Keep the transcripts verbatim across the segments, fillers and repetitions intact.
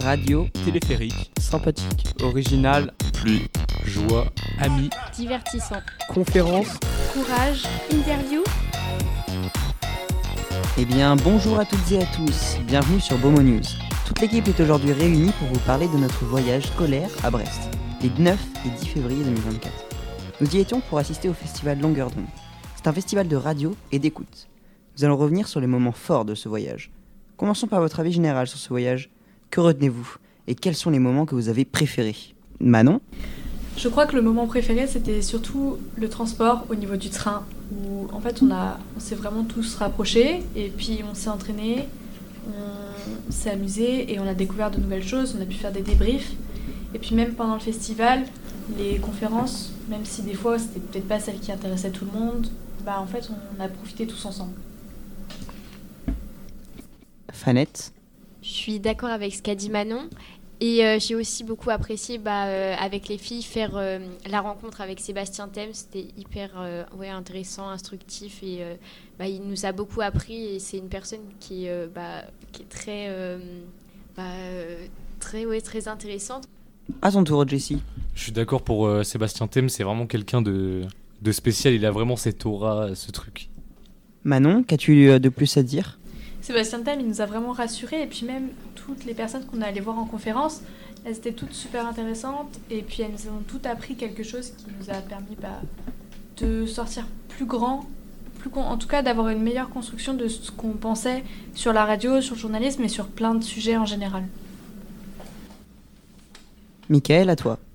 radio, téléphérique, sympathique, original, pluie, joie, ami, divertissant, conférence, courage, interview. Eh bien, bonjour à toutes et à tous, bienvenue sur Beaumont News. Toute l'équipe est aujourd'hui réunie pour vous parler de notre voyage scolaire à Brest, les neuf et dix février deux mille vingt-quatre. Nous y étions pour assister au festival Longueur d'onde. C'est un festival de radio et d'écoute. Nous allons revenir sur les moments forts de ce voyage. Commençons par votre avis général sur ce voyage. Que retenez-vous et quels sont les moments que vous avez préférés ? Manon ? Je crois que le moment préféré, c'était surtout le transport au niveau du train, où en fait on, a, on s'est vraiment tous rapprochés et puis on s'est entraînés, on s'est amusé et on a découvert de nouvelles choses, on a pu faire des débriefs. Et puis même pendant le festival, les conférences, même si des fois c'était peut-être pas celles qui intéressaient tout le monde, bah en fait on a profité tous ensemble. Fanette ? Je suis d'accord avec ce qu'a dit Manon. Et euh, j'ai aussi beaucoup apprécié bah, euh, avec les filles faire euh, la rencontre avec Sébastien Thème. C'était hyper euh, ouais, intéressant, instructif et euh, bah, il nous a beaucoup appris et c'est une personne qui, euh, bah, qui est très, euh, bah, très, ouais, très intéressante. À ton tour, Jessie. Je suis d'accord pour euh, Sébastien Thème, c'est vraiment quelqu'un de, de spécial, il a vraiment cette aura, ce truc. Manon, qu'as-tu de plus à dire ? Sébastien Thème, il nous a vraiment rassurés et puis même toutes les personnes qu'on est allées voir en conférence, elles étaient toutes super intéressantes et puis elles nous ont toutes appris quelque chose qui nous a permis bah, de sortir plus grand, plus con- en tout cas d'avoir une meilleure construction de ce qu'on pensait sur la radio, sur le journalisme et sur plein de sujets en général. Mickaël, à toi.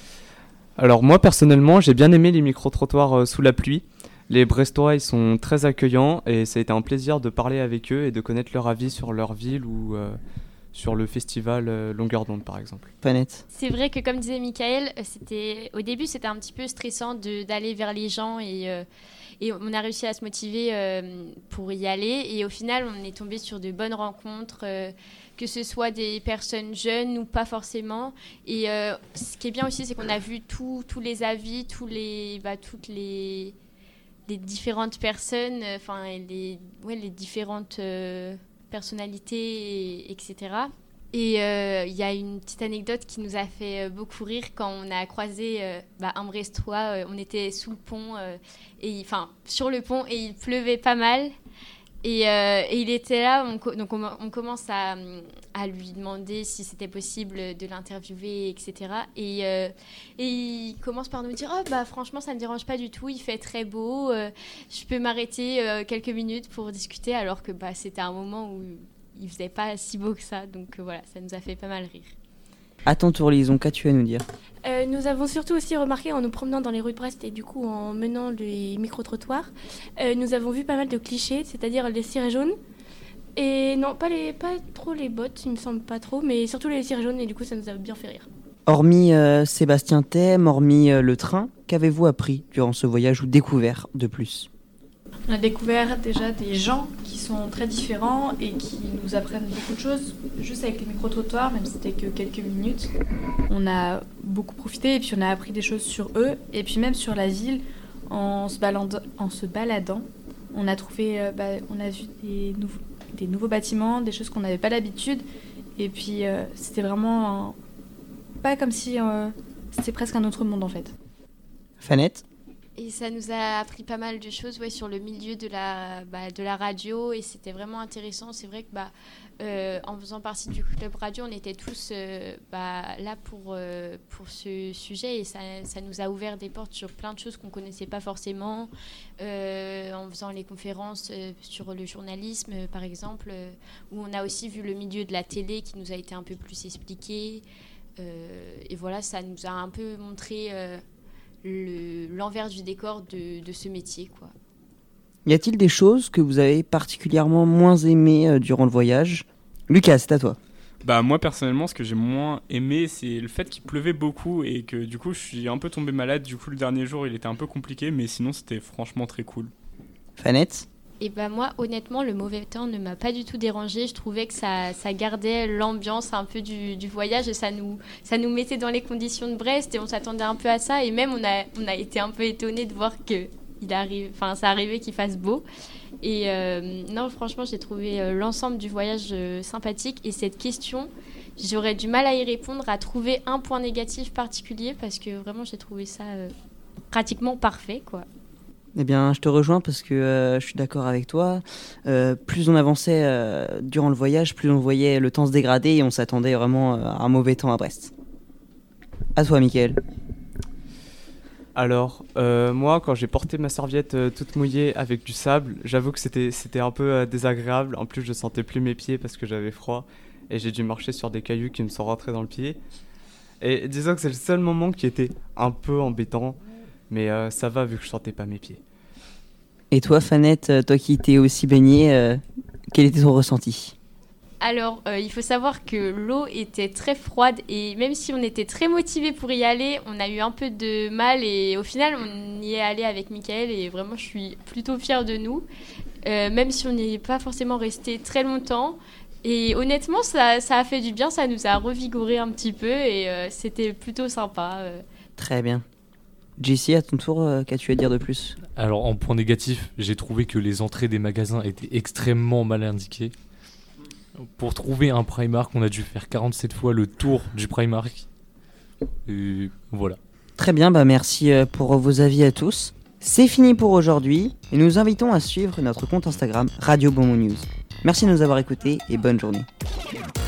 Alors moi personnellement j'ai bien aimé les micro-trottoirs euh, sous la pluie. Les Brestois ils sont très accueillants et ça a été un plaisir de parler avec eux et de connaître leur avis sur leur ville ou euh, sur le festival euh, Longueur d'onde par exemple. Fanette. C'est vrai que comme disait Mickaël, c'était, au début c'était un petit peu stressant de, d'aller vers les gens et, euh, et on a réussi à se motiver euh, pour y aller et au final on est tombé sur de bonnes rencontres, euh, que ce soit des personnes jeunes ou pas forcément. Et euh, ce qui est bien aussi c'est qu'on a vu tout, tous les avis, tous les, bah, toutes les... les différentes personnes, enfin euh, les, ouais, les différentes euh, personnalités, et, etc. Et il euh, y a une petite anecdote qui nous a fait euh, beaucoup rire quand on a croisé euh, bah, un Brestois. Euh, on était sous le pont, euh, et, enfin sur le pont, et il pleuvait pas mal. Et, euh, et il était là, on, co- donc on, on commence à, à lui demander si c'était possible de l'interviewer, et cetera. Et, euh, et il commence par nous dire oh, « bah, franchement, ça ne me dérange pas du tout, il fait très beau, euh, je peux m'arrêter euh, quelques minutes pour discuter », alors que bah, c'était un moment où il ne faisait pas si beau que ça. Donc euh, voilà, ça nous a fait pas mal rire. À ton tour, Lison, qu'as-tu à nous dire ? Euh, nous avons surtout aussi remarqué en nous promenant dans les rues de Brest et du coup en menant les micro-trottoirs, euh, nous avons vu pas mal de clichés, c'est-à-dire les cirés jaunes. Et non, pas, les, pas trop les bottes, il me semble pas trop, mais surtout les cirés jaunes et du coup ça nous a bien fait rire. Hormis euh, Sébastien Thème, hormis euh, le train, qu'avez-vous appris durant ce voyage ou découvert de plus ? On a découvert déjà des gens qui sont très différents et qui nous apprennent beaucoup de choses, juste avec les micro-trottoirs, même si c'était que quelques minutes. On a beaucoup profité et puis on a appris des choses sur eux et puis même sur la ville en se baladant. En se baladant on a trouvé, euh, bah, on a vu des, nouveaux, des nouveaux bâtiments, des choses qu'on n'avait pas l'habitude et puis euh, c'était vraiment un, pas comme si euh, c'était presque un autre monde en fait. Fanette ? Et ça nous a appris pas mal de choses ouais, sur le milieu de la, bah, de la radio et c'était vraiment intéressant. C'est vrai que bah, euh, en faisant partie du club radio, on était tous euh, bah, là pour, euh, pour ce sujet et ça, ça nous a ouvert des portes sur plein de choses qu'on ne connaissait pas forcément. Euh, en faisant les conférences euh, sur le journalisme, euh, par exemple, euh, où on a aussi vu le milieu de la télé qui nous a été un peu plus expliqué. Euh, et voilà, ça nous a un peu montré... Euh, Le, l'envers du décor de, de ce métier, quoi. Y a-t-il des choses que vous avez particulièrement moins aimées euh, durant le voyage ? Lucas, c'est à toi. Bah moi personnellement, ce que j'ai moins aimé, c'est le fait qu'il pleuvait beaucoup et que du coup je suis un peu tombé malade. Du coup le dernier jour il était un peu compliqué, mais sinon c'était franchement très cool. Fanette ? Et ben moi, honnêtement, le mauvais temps ne m'a pas du tout dérangée. Je trouvais que ça, ça gardait l'ambiance un peu du, du voyage et ça nous, ça nous mettait dans les conditions de Brest et on s'attendait un peu à ça. Et même, on a, on a été un peu étonnés de voir que il arrive, enfin, ça arrivait qu'il fasse beau. Et euh, non, franchement, j'ai trouvé euh, l'ensemble du voyage euh, sympathique. Et cette question, j'aurais du mal à y répondre, à trouver un point négatif particulier, parce que vraiment, j'ai trouvé ça euh, pratiquement parfait, quoi. Eh bien, je te rejoins parce que euh, je suis d'accord avec toi. Euh, plus on avançait euh, durant le voyage, plus on voyait le temps se dégrader et on s'attendait vraiment euh, à un mauvais temps à Brest. À toi, Mickaël. Alors, euh, moi, quand j'ai porté ma serviette euh, toute mouillée avec du sable, j'avoue que c'était, c'était un peu euh, désagréable. En plus, je sentais plus mes pieds parce que j'avais froid et j'ai dû marcher sur des cailloux qui me sont rentrés dans le pied. Et disons que c'est le seul moment qui était un peu embêtant, mais euh, ça va vu que je sentais pas mes pieds. Et toi, Fanette, euh, toi qui t'es aussi baignée, euh, quel était ton ressenti ? Alors, euh, il faut savoir que l'eau était très froide et même si on était très motivés pour y aller, on a eu un peu de mal et au final, on y est allé avec Mickaël et vraiment, je suis plutôt fière de nous, euh, même si on n'y est pas forcément resté très longtemps. Et honnêtement, ça, ça a fait du bien, ça nous a revigoré un petit peu et euh, c'était plutôt sympa. Euh. Très bien. J C, à ton tour, euh, qu'as-tu à dire de plus ? Alors, en point négatif, j'ai trouvé que les entrées des magasins étaient extrêmement mal indiquées. Pour trouver un Primark, on a dû faire quarante-sept fois le tour du Primark. Et voilà. Très bien, bah merci euh, pour vos avis à tous. C'est fini pour aujourd'hui et nous invitons à suivre notre compte Instagram Radio Bomo News. Merci de nous avoir écoutés et bonne journée.